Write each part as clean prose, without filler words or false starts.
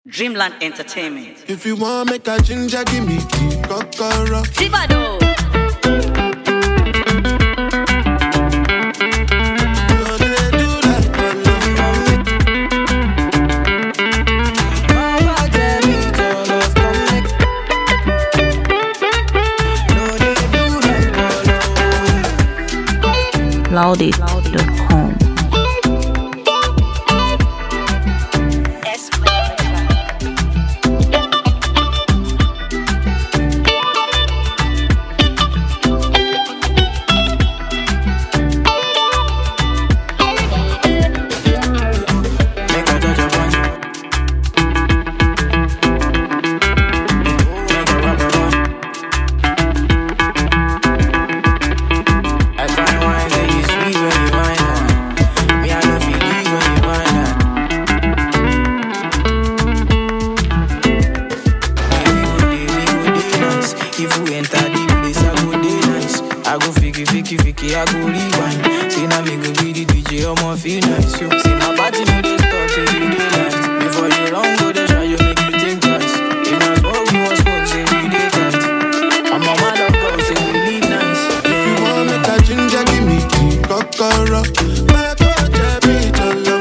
Dreamland Entertainment. If you want make a ginger, give me tea, kokoro. Tibado. Loudit.com. Fiki, I go rewind. Say now me go be the DJ, I'ma feel nice. Yo, say my party no dey stop till you daylight. Before you run go dey try, you make you think twice. If na smoke, you want smoke, say we dey tight. I'm a man of God, say we live nice. Yeah. If you want make a ginger, give me tea, kokoro. My God, I be your love.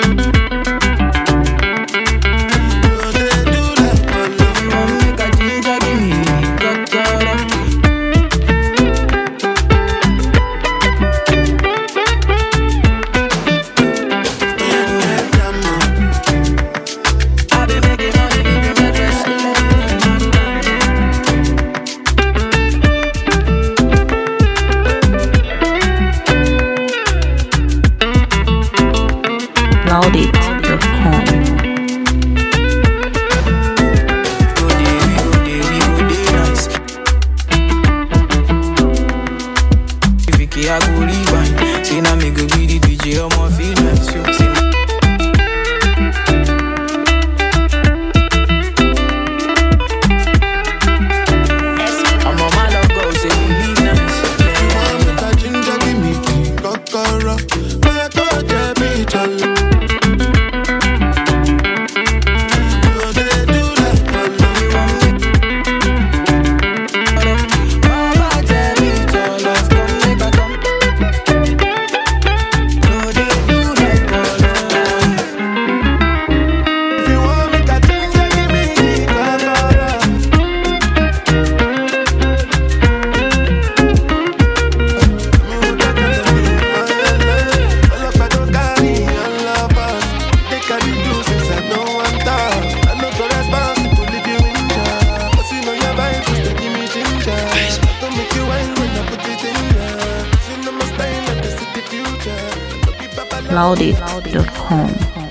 Loudit.com. I go rewind. Say now me go be the DJ, I'ma feel nice. Yo, say I'm a man of God, say we live nice. Yeah. Make a ginger, give me tea, kokoro. My God, I be your love. Loudit.com.